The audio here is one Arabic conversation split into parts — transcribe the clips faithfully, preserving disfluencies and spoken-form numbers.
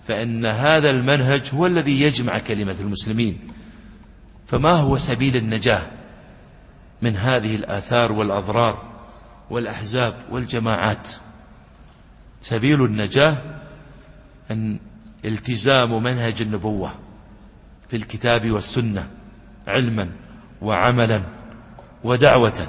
فإن هذا المنهج هو الذي يجمع كلمة المسلمين. فما هو سبيل النجاة من هذه الآثار والأضرار والأحزاب والجماعات؟ سبيل النجاة أن التزام منهج النبوة في الكتاب والسنة علما وعملا ودعوة،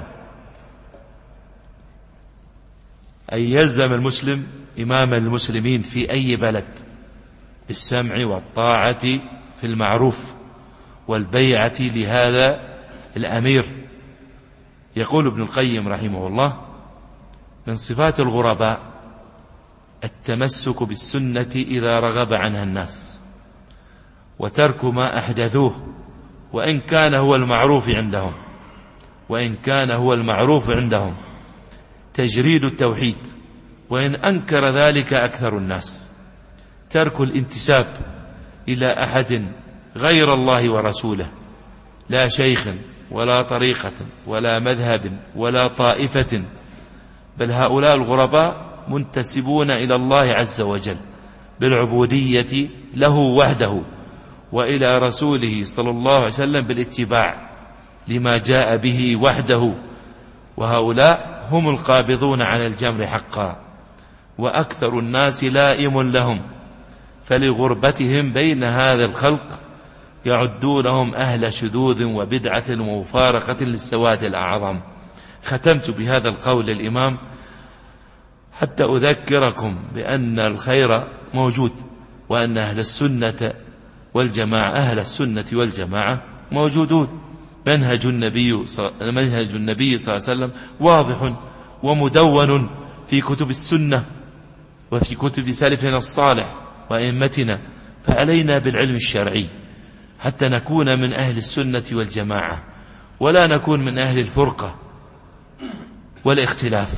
أن يلزم المسلم إمام المسلمين في أي بلد بالسمع والطاعة في المعروف والبيعة لهذا الأمير. يقول ابن القيم رحمه الله: من صفات الغرباء التمسك بالسنة إذا رغب عنها الناس، وترك ما أحدثوه وإن كان هو المعروف عندهم وإن كان هو المعروف عندهم تجريد التوحيد وإن أنكر ذلك أكثر الناس، ترك الانتساب إلى أحد غير الله ورسوله، لا شيخ ولا طريقة ولا مذهب ولا طائفة، بل هؤلاء الغرباء منتسبون إلى الله عز وجل بالعبودية له وحده، وإلى رسوله صلى الله عليه وسلم بالاتباع لما جاء به وحده. وهؤلاء هم القابضون على الجمر حقا، وأكثر الناس لائم لهم، فلغربتهم بين هذا الخلق يعدونهم أهل شذوذ وبدعة ومفارقة للسواد الأعظم. ختمت بهذا القول الإمام حتى أذكركم بأن الخير موجود، وأن أهل السنة والجماعة أهل السنة والجماعة موجودون. منهج النبي منهج النبي صلى الله عليه وسلم واضح ومدون في كتب السنة وفي كتب سلفنا الصالح وأئمتنا، فعلينا بالعلم الشرعي حتى نكون من أهل السنة والجماعة، ولا نكون من أهل الفرقة والاختلاف.